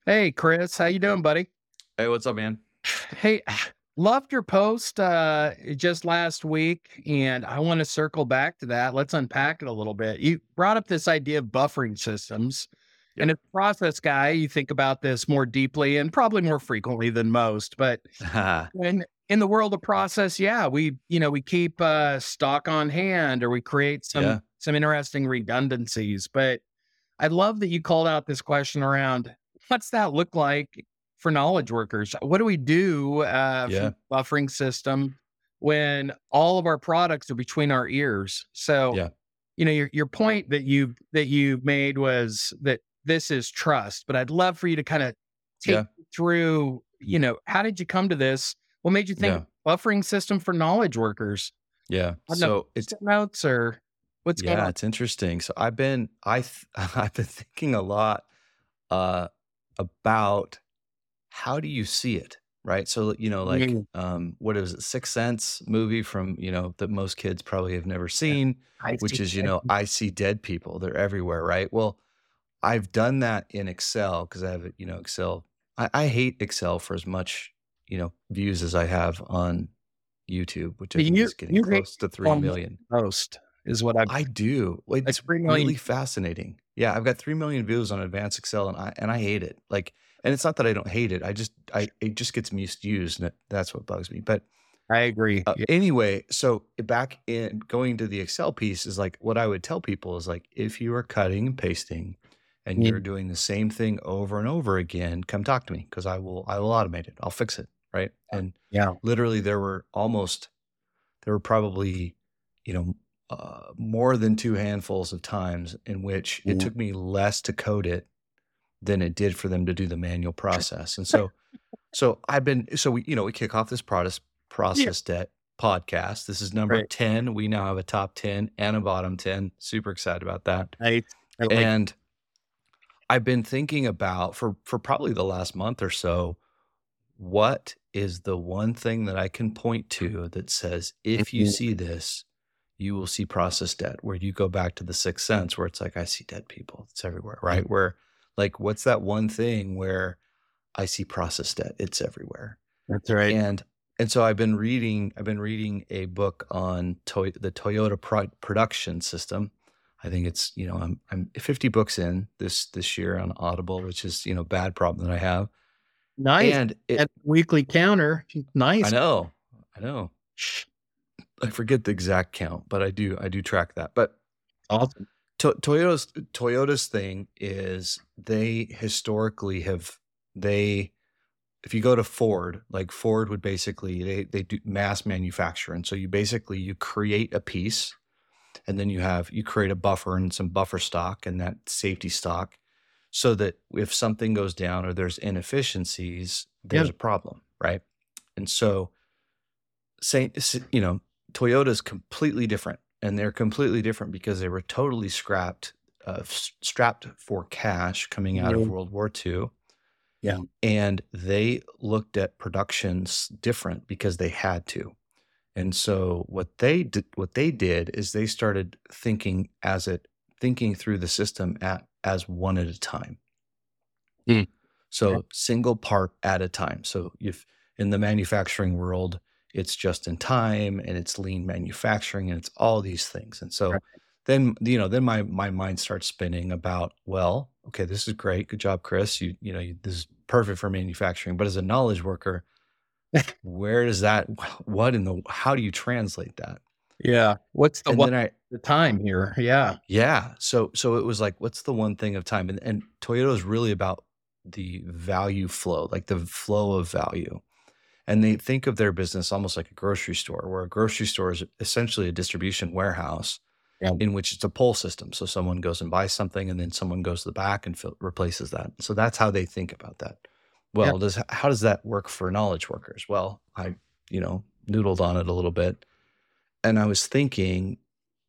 Hey, Chris, how you doing, buddy? Hey, what's up, man? Hey, loved your post just last week, and I want to circle back to that. Let's unpack it a little bit. You brought up this idea of buffering systems, and Yep. as a process guy, you think about this more deeply and probably more frequently than most. But when in the world of process, yeah, we keep stock on hand, or we create Yeah. some interesting redundancies. But I love that you called out this question around what's that look like for knowledge workers? What do we do Yeah. from buffering system when all of our products are between our ears? So, Yeah. your point that you made was that this is trust, but I'd love for you to kind of take Yeah. me through, how did you come to this? What made you think Yeah. buffering system for knowledge workers? Yeah. I don't know, So it's post-it notes or what's going yeah, on? it's interesting. So I've been thinking a lot uh about how do you see it, right? So like Mm, what is it, Sixth Sense movie from, that most kids probably have never yeah, seen, I which see. is, I see dead people. They're everywhere, right? Well, I've done that in Excel because I have, Excel. I hate Excel for as much, views as I have on YouTube, which I think You is getting you hate close to 3 on million. most is what I've I do. Well, like it's 3,000,000. really fascinating. Yeah, I've got 3 million views on advanced Excel and I hate it. Like, and it's not that I don't hate it. It just gets misused and that's what bugs me. But I agree. Yeah. anyway, so back in going to the Excel piece is like what I would tell people is like if you are cutting and pasting and you're Mm, doing the same thing over and over again, come talk to me because I will automate it. I'll fix it, right? And yeah. literally there were probably, you know, more than 2 handfuls of times in which it Mm. took me less to code it than it did for them to do the manual process. And so we kick off this Yeah. process debt podcast. This is number Right. 10. We now have a top 10 and a bottom 10. Super excited about that. I like And I've been thinking about for probably the last month or so, what is the one thing that I can point to that says, if you mhm. see this, you will see process debt, where you go back to the sixth sense, where it's like, I see dead people. It's everywhere, Yeah. right? Where, like, what's that one thing where I see process debt? It's everywhere. That's right. And so I've been reading a book on the Toyota production system. I think it's, I'm 50 books in this year on Audible, which is, bad problem that I have. Nice. And And weekly counter. I Nice. know, I know. I forget the exact count, but I do track that. But Awesome. Toyota's thing is they historically have they if you go to Ford, like Ford would basically they do mass manufacture. And so you create a piece and then you create a buffer and some buffer stock and that safety stock so that if something goes down or there's inefficiencies, Yeah. there's a problem, right? And so say Toyota's completely different, and they're completely different because they were totally strapped for cash coming out of Mhm. World War II, Yeah. and they looked at productions different because they had to. And so what they did is they started thinking through the system as one at a time. Mm. So single part at a time. So if in the manufacturing world, it's just in time and it's lean manufacturing and it's all these things. And so Right. then my mind starts spinning about, well, okay, this is great. Good job, Chris. This is perfect for manufacturing. But as a knowledge worker, where does that, how do you translate that? Yeah. What's the And one then the time here? Yeah. yeah. So it was like, what's the one thing of time? And Toyota is really about the value flow, like the flow of value. And they think of their business almost like a grocery store, where a grocery store is essentially a distribution warehouse Yeah. in which it's a pull system. So someone goes and buys something, and then someone goes to the back and replaces that. So that's how they think about that. Yeah. Well, how does that work for knowledge workers? Well, I, noodled on it a little bit, and I was thinking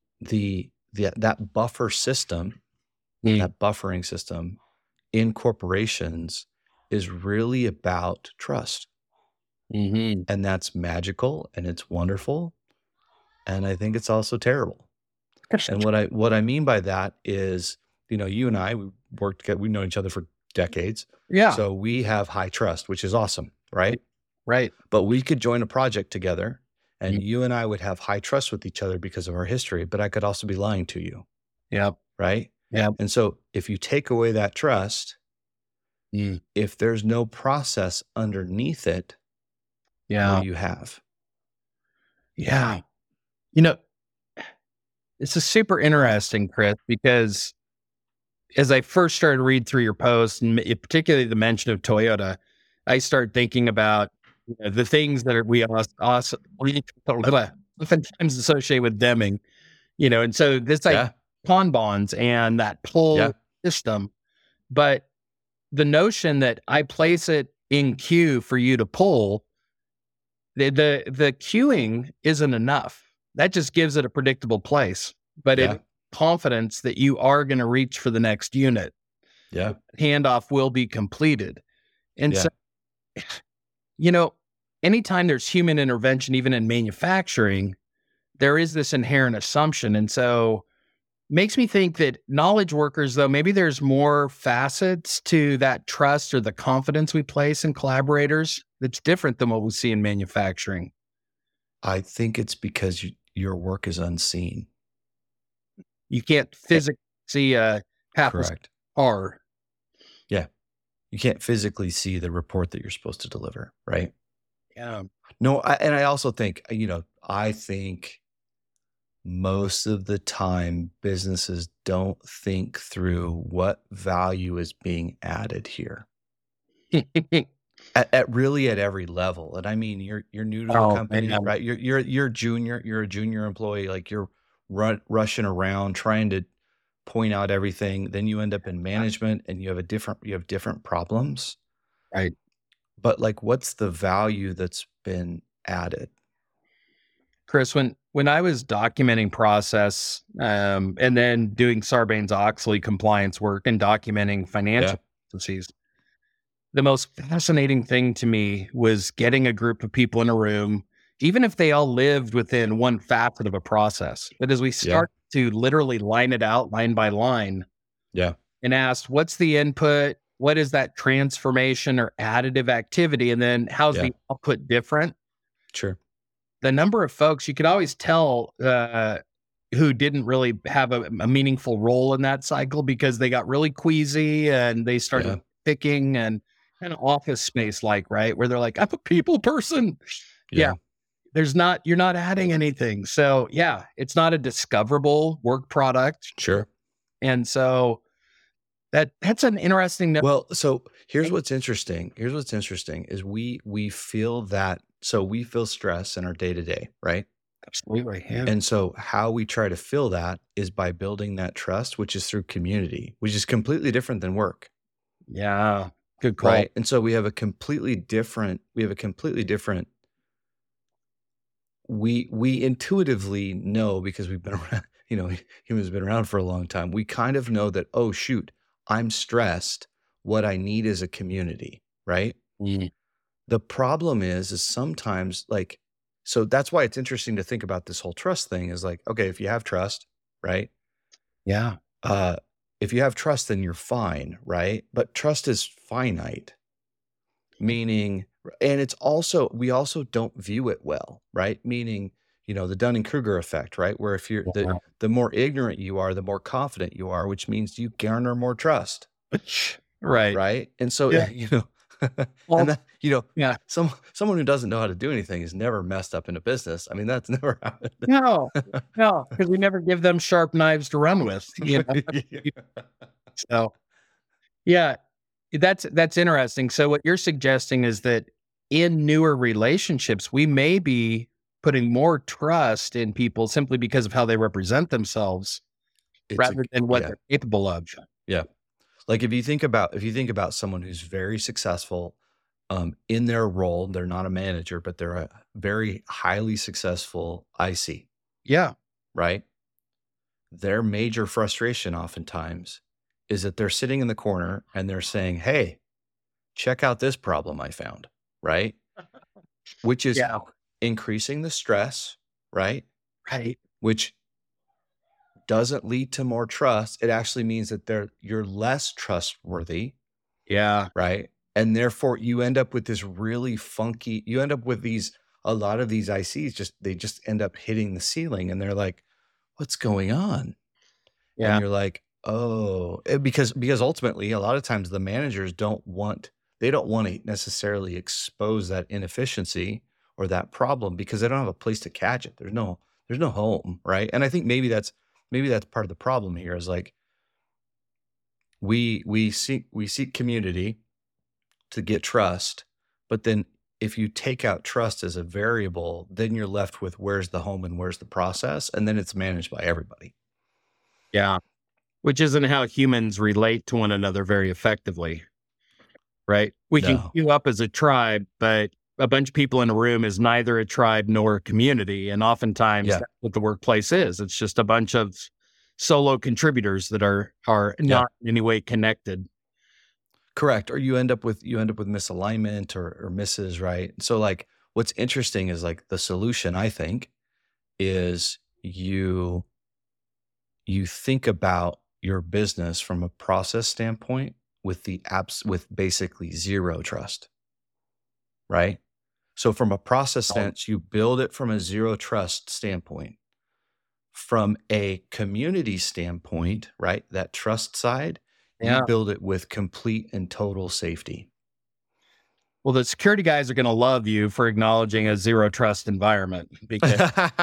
that buffer system, Mm. that buffering system in corporations is really about trust. Mhm. And that's magical and it's wonderful. And I think it's also terrible. And what I mean by that is, you and I, we've known each other for decades. Yeah. So we have high trust, which is awesome, right? Right. But we could join a project together and Mm. you and I would have high trust with each other because of our history, but I could also be lying to you, Yep. right? Yep. And so if you take away that trust, Mm. if there's no process underneath it, what Yeah. do you have? Yeah. You know, this is super interesting, Chris, because as I first started to read through your post, and particularly the mention of Toyota, I started thinking about the things that we oftentimes associate with Deming, and so this like Yeah. Kanbans and that Yeah. pull system, but the notion that I place it in queue for you to pull, the queuing isn't enough. That just gives it a predictable place, but Yeah. it confidence that you are going to reach for the next unit. Yeah. Handoff will be completed. And Yeah. so, anytime there's human intervention, even in manufacturing, there is this inherent assumption. And so makes me think that knowledge workers, though, maybe there's more facets to that trust or the confidence we place in collaborators that's different than what we see in manufacturing. I think it's because your work is unseen. You can't physically see a Correct. car. Yeah. You can't physically see the report that you're supposed to deliver, right? Yeah. No, I also think, I think most of the time businesses don't think through what value is being added here at really at every level. And I mean, you're new to the company, man. right? You're a junior employee, like you're rushing around trying to point out everything. Then you end up in management and you have different problems. Right. But like, what's the value that's been added? Chris, when I was documenting process and then doing Sarbanes-Oxley compliance work and documenting financial processes, the most fascinating thing to me was getting a group of people in a room, even if they all lived within one facet of a process. But as we start to literally line it out line by line, and ask, what's the input? What is that transformation or additive activity? And then how's the output different? Sure. The number of folks you could always tell who didn't really have a meaningful role in that cycle because they got really queasy and they started picking and kind of office space like, right? Where they're like, I'm a people person. Yeah. You're not adding anything. So it's not a discoverable work product. Sure. And so that's an interesting note. Well, so here's what's interesting. Is we feel that, so we feel stress in our day-to-day, right? Absolutely. Yeah. And so how we try to fill that is by building that trust, which is through community, which is completely different than work. Yeah. Good call. Right. And so we have a completely different, we intuitively know, because we've been around, humans have been around for a long time. We kind of know that, oh shoot, I'm stressed. What I need is a community, right? Mm. The problem is sometimes so that's why it's interesting to think about this whole trust thing is like, okay, if you have trust, right? Yeah. If you have trust, then you're fine, right? But trust is finite, meaning, and it's also, we also don't view it well, right? Meaning, the Dunning-Kruger effect, right? Where if you're the more ignorant you are, the more confident you are, which means you garner more trust. Right. Right. And so, Well, and that, someone who doesn't know how to do anything is never messed up in a business. I mean, that's never happened. No, because we never give them sharp knives to run with. So, that's interesting. So what you're suggesting is that in newer relationships, we may be putting more trust in people simply because of how they represent themselves rather than what they're capable of. Yeah. Like if you think about someone who's very successful in their role, they're not a manager, but they're a very highly successful IC. Yeah. Right. Their major frustration oftentimes is that they're sitting in the corner and they're saying, hey, check out this problem I found. Right. Which is increasing the stress. Right. Right. Which doesn't lead to more trust. It actually means that you're less trustworthy. Yeah. right? And therefore you end up with this really funky, you end up with a lot of these ICs they just end up hitting the ceiling and they're like, what's going on? And Yeah. you're like, oh, because ultimately a lot of times the managers they don't want to necessarily expose that inefficiency or that problem because they don't have a place to catch it. There's no home, right? And I think maybe that's part of the problem here is like we seek community to get trust, but then if you take out trust as a variable, then you're left with where's the home and where's the process, and then it's managed by everybody. Yeah. Which isn't how humans relate to one another very effectively, right? We can No. queue up as a tribe, but a bunch of people in a room is neither a tribe nor a community. And oftentimes Yeah. that's what the workplace is. It's just a bunch of solo contributors that are Yeah. not in any way connected. Correct. Or you end up with misalignment or misses, right? So like what's interesting is like the solution, I think, is you think about your business from a process standpoint with with basically zero trust, right? So from a process Um, sense, you build it from a zero trust standpoint. From a community standpoint, right? That trust side, you Yeah. build it with complete and total safety. Well, the security guys are going to love you for acknowledging a zero trust environment because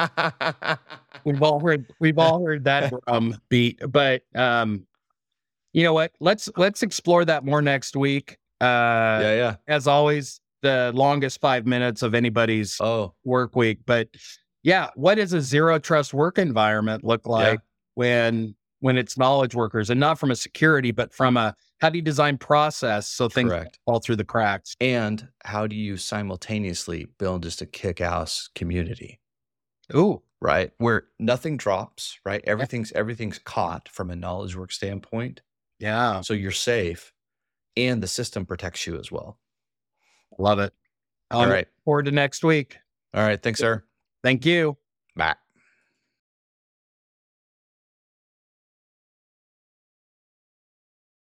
we've all heard that beat. But you know what? Let's explore that more next week. Yeah, yeah. As always, the longest 5 minutes of anybody's Oh, work week. But yeah, what does a zero trust work environment look yeah, like when it's knowledge workers, and not from a security, but from a how do you design process so things don't correct. fall through the cracks? And how do you simultaneously build just a kick-ass community, Ooh, right? Where nothing drops, right? yeah, Everything's caught from a knowledge work standpoint. yeah, So you're safe and the system protects you as well. love it. All On right. forward to next week. All right. Thanks, sir. Thank you. Bye.